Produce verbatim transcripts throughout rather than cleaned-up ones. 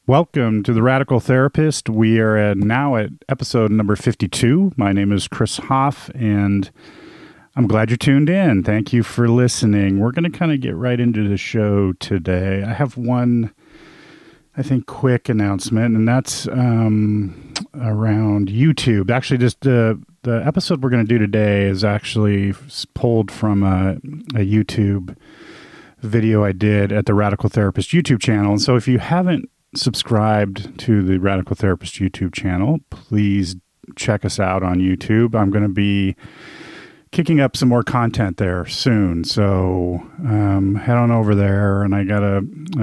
Welcome to The Radical Therapist. We are at, now at episode number fifty-two. My name is Chris Hoff, and I'm glad you tuned in. Thank you for listening. We're going to kind of get right into the show today. I have one, I think, quick announcement, and that's um, around YouTube. Actually, just uh, the episode we're going to do today is actually pulled from a, a YouTube video I did at the Radical Therapist YouTube channel. And so if you haven't subscribed to the Radical Therapist YouTube channel, please check us out on YouTube. I'm going to be kicking up some more content there soon, so um, head on over there. And I got a,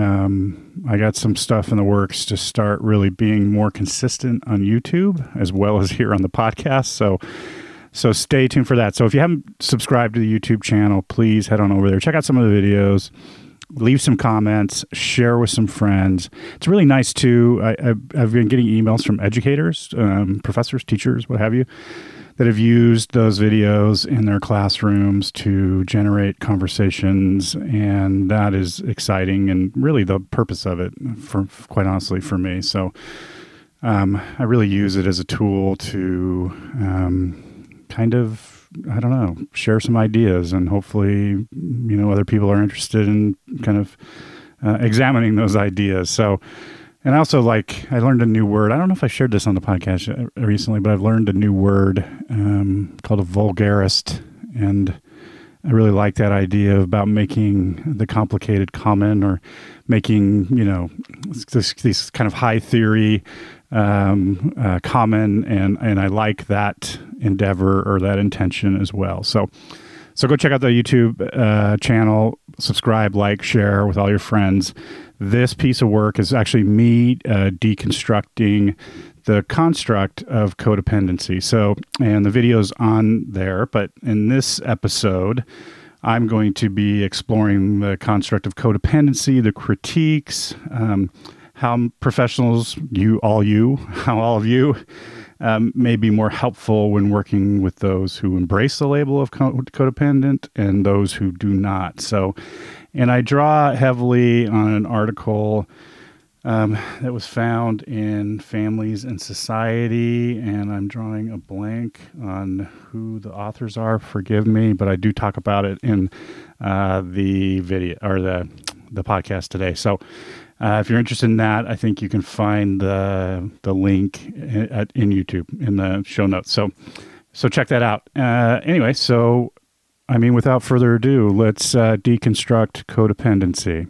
um, I got some stuff in the works to start really being more consistent on YouTube as well as here on the podcast. So, so stay tuned for that. So if you haven't subscribed to the YouTube channel, please head on over there. Check out some of the videos. Leave some comments, share with some friends. It's really nice too. I, I've, I've been getting emails from educators, um, professors, teachers, what have you, that have used those videos in their classrooms to generate conversations. And that is exciting and really the purpose of it, for quite honestly, for me. So um, I really use it as a tool to um, kind of, I don't know, share some ideas, and hopefully, you know, other people are interested in kind of uh, examining those ideas. So, and I also like, I learned a new word. I don't know if I shared this on the podcast recently, but I've learned a new word um, called a vulgarist. And I really like that idea about making the complicated common, or making, you know, this, these kind of high theory um, uh, common. And, and I like that endeavor or that intention as well. So, so go check out the YouTube uh, channel, subscribe, like, share with all your friends. This piece of work is actually me uh, deconstructing the construct of codependency. So, and the video's on there, but in this episode, I'm going to be exploring the construct of codependency, the critiques, um, how professionals, you, all you, how all of you, Um, may be more helpful when working with those who embrace the label of co- codependent and those who do not. So, and I draw heavily on an article um, that was found in Families and Society, and I'm drawing a blank on who the authors are. Forgive me, but I do talk about it in uh, the video or the the podcast today. So. Uh, if you're interested in that, I think you can find the the link in, at, in YouTube in the show notes. So, so check that out. Uh, anyway, so I mean, without further ado, let's uh, deconstruct codependency.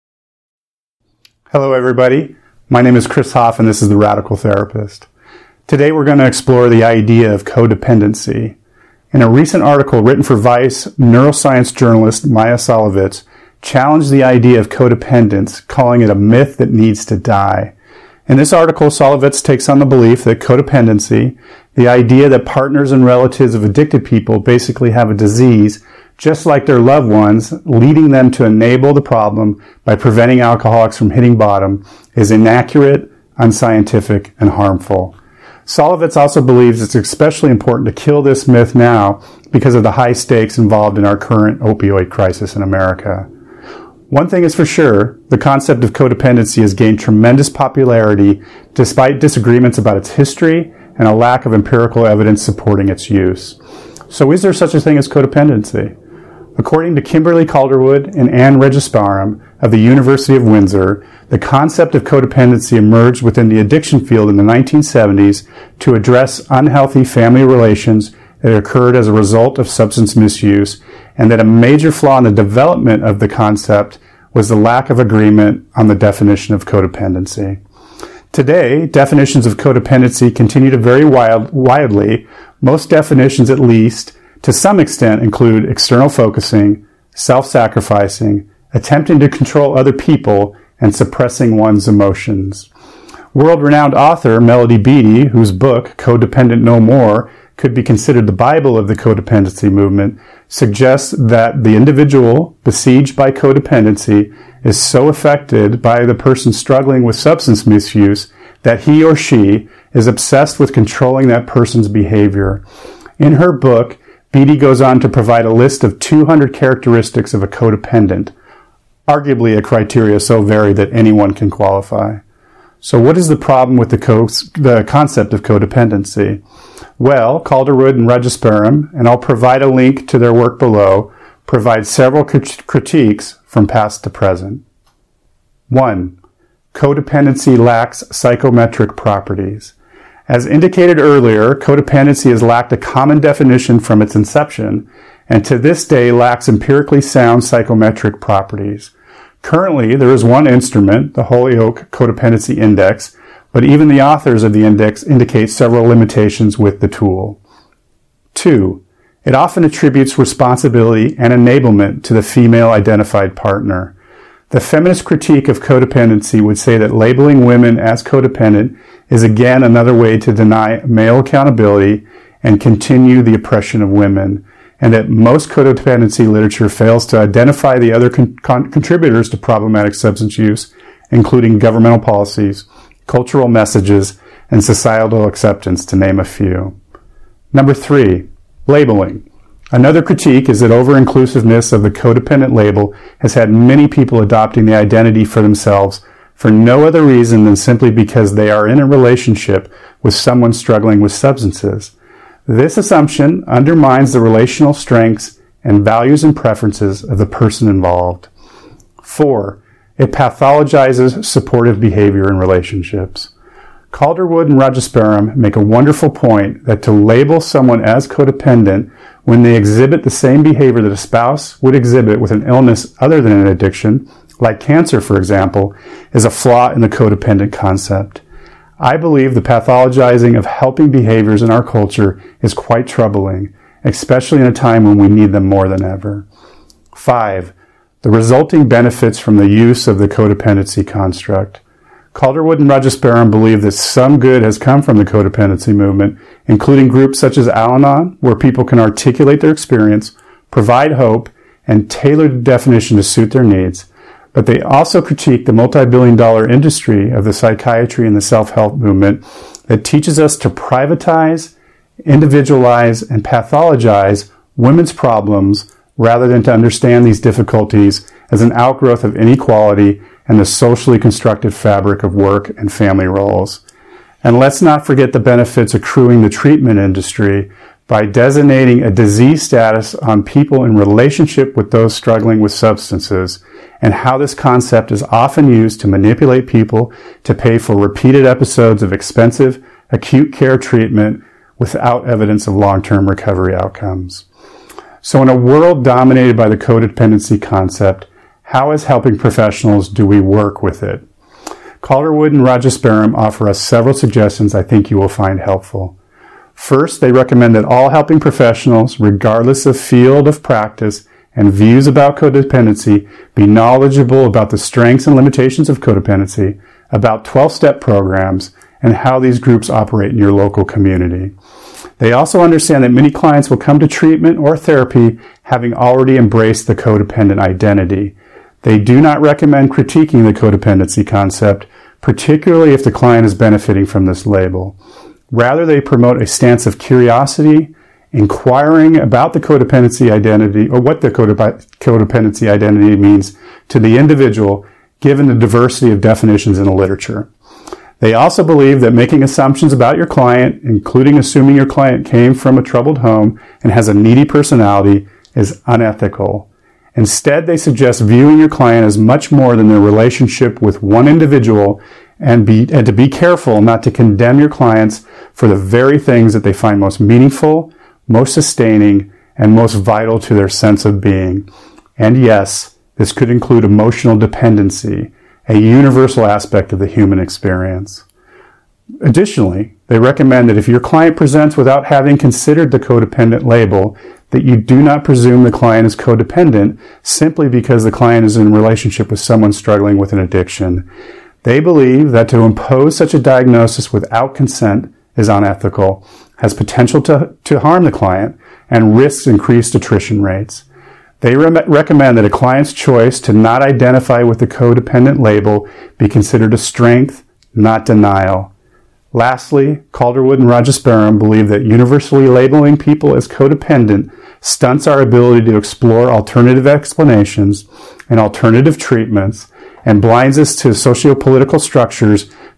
Hello, everybody. My name is Chris Hoff, and this is the Radical Therapist. Today, we're going to explore the idea of codependency. In a recent article written for Vice, neuroscience journalist Maya Solovitz challenged the idea of codependence, calling it a myth that needs to die. In this article, Solovitz takes on the belief that codependency, the idea that partners and relatives of addicted people basically have a disease, just like their loved ones, leading them to enable the problem by preventing alcoholics from hitting bottom, is inaccurate, unscientific, and harmful. Solovitz also believes it's especially important to kill this myth now because of the high stakes involved in our current opioid crisis in America. One thing is for sure, the concept of codependency has gained tremendous popularity despite disagreements about its history and a lack of empirical evidence supporting its use. So is there such a thing as codependency? According to Kimberly Calderwood and Anne Regisparum of the University of Windsor, the concept of codependency emerged within the addiction field in the nineteen seventies to address unhealthy family relations that occurred as a result of substance misuse, and that a major flaw in the development of the concept was the lack of agreement on the definition of codependency. Today, definitions of codependency continue to vary wild, widely. Most definitions, at least, to some extent include external focusing, self-sacrificing, attempting to control other people, and suppressing one's emotions. World-renowned author Melody Beattie, whose book, Codependent No More, could be considered the Bible of the codependency movement, suggests that the individual besieged by codependency is so affected by the person struggling with substance misuse that he or she is obsessed with controlling that person's behavior. In her book, Beattie goes on to provide a list of two hundred characteristics of a codependent, arguably a criteria so varied that anyone can qualify. So what is the problem with the, co- the concept of codependency? Well, Calderwood and Rajasparam, and I'll provide a link to their work below, provide several crit- critiques from past to present. One, codependency lacks psychometric properties. As indicated earlier, codependency has lacked a common definition from its inception, and to this day lacks empirically sound psychometric properties. Currently, there is one instrument, the Holyoke Codependency Index, but even the authors of the index indicate several limitations with the tool. Two, it often attributes responsibility and enablement to the female-identified partner. The feminist critique of codependency would say that labeling women as codependent is again another way to deny male accountability and continue the oppression of women, and that most codependency literature fails to identify the other con- con- contributors to problematic substance use, including governmental policies, cultural messages, and societal acceptance, to name a few. Number three, labeling. Another critique is that over-inclusiveness of the codependent label has had many people adopting the identity for themselves for no other reason than simply because they are in a relationship with someone struggling with substances. This assumption undermines the relational strengths and values and preferences of the person involved. Four, it pathologizes supportive behavior in relationships. Calderwood and Rajasparam make a wonderful point that to label someone as codependent when they exhibit the same behavior that a spouse would exhibit with an illness other than an addiction, like cancer, for example, is a flaw in the codependent concept. I believe the pathologizing of helping behaviors in our culture is quite troubling, especially in a time when we need them more than ever. Five, the resulting benefits from the use of the codependency construct. Calderwood and Rajasparam believe that some good has come from the codependency movement, including groups such as Al-Anon, where people can articulate their experience, provide hope, and tailor the definition to suit their needs. But they also critique the multi-billion dollar industry of the psychiatry and the self-help movement that teaches us to privatize, individualize, and pathologize women's problems rather than to understand these difficulties as an outgrowth of inequality and the socially constructed fabric of work and family roles. And let's not forget the benefits accruing the treatment industry by designating a disease status on people in relationship with those struggling with substances, and how this concept is often used to manipulate people to pay for repeated episodes of expensive, acute care treatment without evidence of long-term recovery outcomes. So in a world dominated by the codependency concept, how as helping professionals do we work with it? Calderwood and Rajasparam offer us several suggestions I think you will find helpful. First, they recommend that all helping professionals, regardless of field of practice and views about codependency, be knowledgeable about the strengths and limitations of codependency, about twelve-step programs, and how these groups operate in your local community. They also understand that many clients will come to treatment or therapy having already embraced the codependent identity. They do not recommend critiquing the codependency concept, particularly if the client is benefiting from this label. Rather, they promote a stance of curiosity, inquiring about the codependency identity, or what the codependency identity means to the individual, given the diversity of definitions in the literature. They also believe that making assumptions about your client, including assuming your client came from a troubled home and has a needy personality, is unethical. Instead, they suggest viewing your client as much more than their relationship with one individual, and, be, and to be careful not to condemn your clients for the very things that they find most meaningful, most sustaining, and most vital to their sense of being. And yes, this could include emotional dependency, a universal aspect of the human experience. Additionally, they recommend that if your client presents without having considered the codependent label, that you do not presume the client is codependent simply because the client is in a relationship with someone struggling with an addiction. They believe that to impose such a diagnosis without consent is unethical, has potential to, to harm the client, and risks increased attrition rates. They re- recommend that a client's choice to not identify with the codependent label be considered a strength, not denial. Lastly, Calderwood and Rajasparam believe that universally labeling people as codependent stunts our ability to explore alternative explanations and alternative treatments, and blinds us to socio-political structures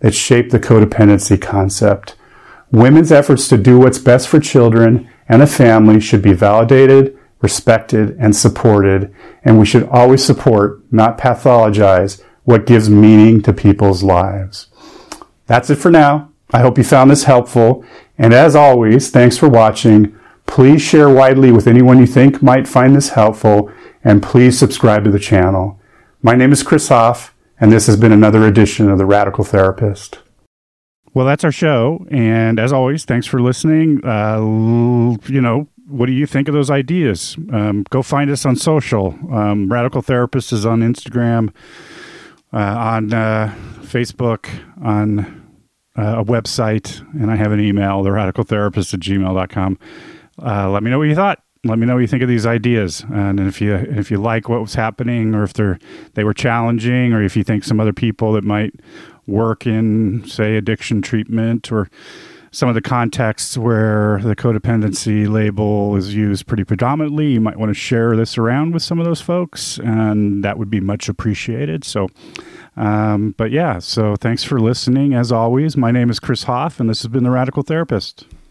that shaped the codependency concept. Women's efforts to do what's best for children and a family should be validated, respected, and supported, and we should always support, not pathologize, what gives meaning to people's lives. That's it for now. I hope you found this helpful, and as always, thanks for watching. Please share widely with anyone you think might find this helpful, and please subscribe to the channel. My name is Chris Hoff, and this has been another edition of The Radical Therapist. Well, that's our show, and as always, thanks for listening. Uh, you know, what do you think of those ideas? Um, go find us on social. Um, Radical Therapist is on Instagram, uh, on uh, Facebook, on uh, a website, and I have an email, the radical therapist at gmail dot com. Uh, let me know what you thought. Let me know what you think of these ideas, and if you if you like what was happening, or if they're they were challenging, or if you think some other people that might work in, say, addiction treatment, or some of the contexts where the codependency label is used pretty predominantly, you might want to share this around with some of those folks, and that would be much appreciated. So, um, but yeah, so thanks for listening. As always, my name is Chris Hoff, and this has been The Radical Therapist.